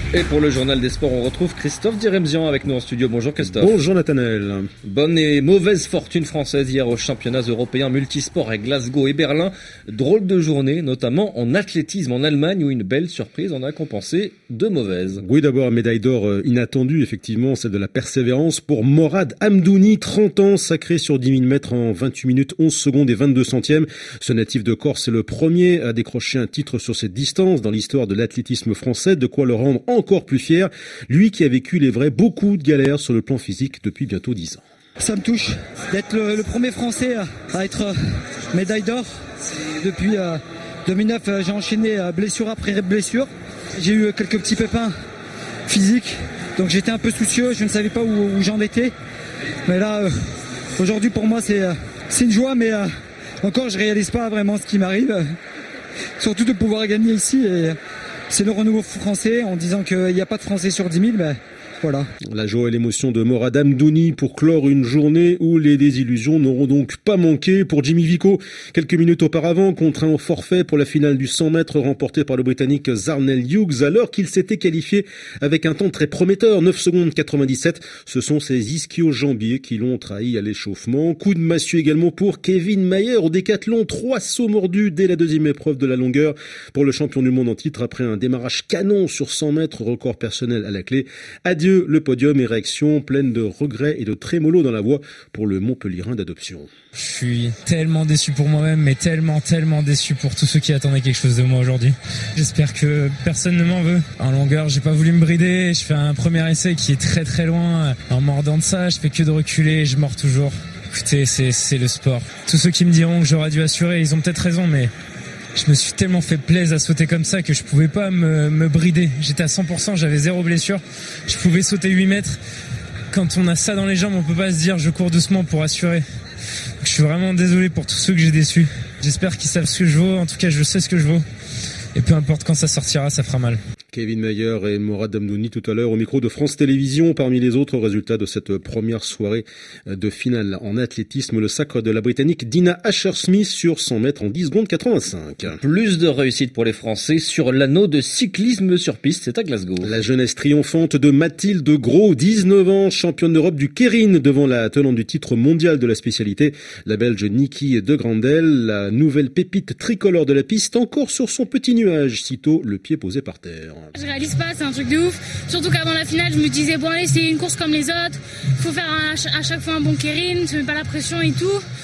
Et pour le journal des sports, on retrouve Christophe Diremzian avec nous en studio. Bonjour Christophe. Bonjour Nathanaël. Bonne et mauvaise fortune française hier aux championnats européens multisports à Glasgow et Berlin. Drôle de journée, notamment en athlétisme en Allemagne où une belle surprise en a compensé deux mauvaises. Oui, d'abord, médaille d'or inattendue, effectivement, celle de la persévérance pour Morad Hamdouni, 30 ans, sacré sur 10 000 mètres en 28 minutes, 11 secondes et 22 centièmes. Ce natif de Corse est le premier à décrocher un titre sur cette distance dans l'histoire de l'athlétisme français, de quoi le rendre encore plus fier, lui qui a vécu les vrais beaucoup de galères sur le plan physique depuis bientôt 10 ans. Ça me touche d'être le premier Français à être médaille d'or. Depuis 2009, j'ai enchaîné blessure après blessure. J'ai eu quelques petits pépins physiques, donc j'étais un peu soucieux, je ne savais pas où j'en étais. Mais là, aujourd'hui pour moi c'est une joie, mais encore je réalise pas vraiment ce qui m'arrive. Surtout de pouvoir gagner ici. Et c'est le renouveau français en disant qu'il n'y a pas de Français sur 10 000, mais voilà. La joie et l'émotion de Morad Hamdouni pour clore une journée où les désillusions n'auront donc pas manqué pour Jimmy Vico. Quelques minutes auparavant, contraint au forfait pour la finale du 100 mètres remportée par le Britannique Zarnell Hughes, alors qu'il s'était qualifié avec un temps très prometteur, 9 secondes 97. Ce sont ses ischio-jambiers qui l'ont trahi à l'échauffement. Coup de massue également pour Kevin Mayer au décathlon. 3 sauts mordus dès la deuxième épreuve de la longueur pour le champion du monde en titre après un démarrage canon sur 100 mètres, record personnel à la clé. Adieu le podium et réaction pleine de regrets et de trémolo dans la voix pour le Montpellierin d'adoption. Je suis tellement déçu pour moi-même, mais tellement déçu pour tous ceux qui attendaient quelque chose de moi aujourd'hui. J'espère que personne ne m'en veut. En longueur, j'ai pas voulu me brider. Je fais un premier essai qui est très loin. En mordant de ça, je fais que de reculer. Je mords toujours. Écoutez, c'est le sport. Tous ceux qui me diront que j'aurais dû assurer, ils ont peut-être raison, mais je me suis tellement fait plaisir à sauter comme ça que je pouvais pas me brider. J'étais à 100%, j'avais 0 blessure. Je pouvais sauter 8 mètres. Quand on a ça dans les jambes, on peut pas se dire je cours doucement pour assurer. Je suis vraiment désolé pour tous ceux que j'ai déçus. J'espère qu'ils savent ce que je vaux. En tout cas, je sais ce que je vaux. Et peu importe quand ça sortira, ça fera mal. Kevin Mayer et Morad Hamdouni tout à l'heure au micro de France Télévisions. Parmi les autres résultats de cette première soirée de finale en athlétisme, le sacre de la Britannique Dina Asher-Smith sur 100 mètres en 10 secondes 85. Plus de réussite pour les Français sur l'anneau de cyclisme sur piste, c'est à Glasgow. La jeunesse triomphante de Mathilde Gros, 19 ans, championne d'Europe du Keirin devant la tenante du titre mondial de la spécialité, la Belge Niki de Grandel, la nouvelle pépite tricolore de la piste, encore sur son petit nuage, sitôt le pied posé par terre. Je réalise pas, c'est un truc de ouf. Surtout qu'avant la finale, je me disais, bon allez, c'est une course comme les autres. Faut faire à chaque fois un bon Keirin, tu mets pas la pression et tout.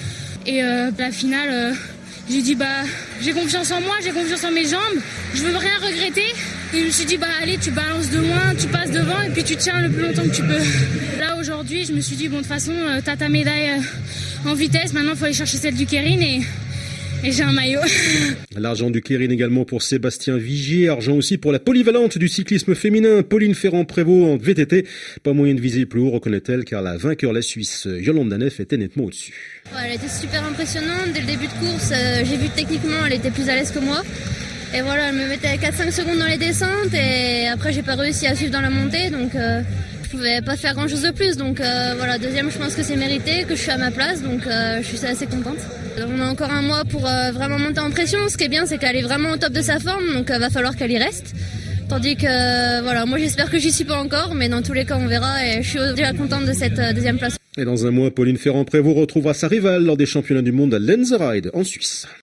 Et la finale, j'ai dit, j'ai confiance en moi, j'ai confiance en mes jambes. Je veux rien regretter. Et je me suis dit, allez, tu balances de loin, tu passes devant et puis tu tiens le plus longtemps que tu peux. Là, aujourd'hui, je me suis dit, bon, de toute façon, t'as ta médaille en vitesse. Maintenant, il faut aller chercher celle du Keirin et j'ai un maillot. L'argent du Keirin également pour Sébastien Vigier. Argent aussi pour la polyvalente du cyclisme féminin, Pauline Ferrand-Prévot en VTT. Pas moyen de viser plus haut, reconnaît-elle, car la vainqueur, la Suisse, Yolande Danef, était nettement au-dessus. Ouais, elle était super impressionnante. Dès le début de course, j'ai vu techniquement, elle était plus à l'aise que moi. Et voilà, elle me mettait 4-5 secondes dans les descentes. Et après, j'ai pas réussi à suivre dans la montée. Donc, je pouvais pas faire grand chose de plus. Donc, voilà, deuxième, je pense que c'est mérité, que je suis à ma place. Donc, je suis assez contente. On a encore un mois pour vraiment monter en pression. Ce qui est bien, c'est qu'elle est vraiment au top de sa forme, donc va falloir qu'elle y reste. Tandis que, voilà, moi j'espère que j'y suis pas encore, mais dans tous les cas on verra et je suis déjà contente de cette deuxième place. Et dans un mois, Pauline Ferrand-Prévot retrouvera sa rivale lors des championnats du monde à Lenzerheide en Suisse.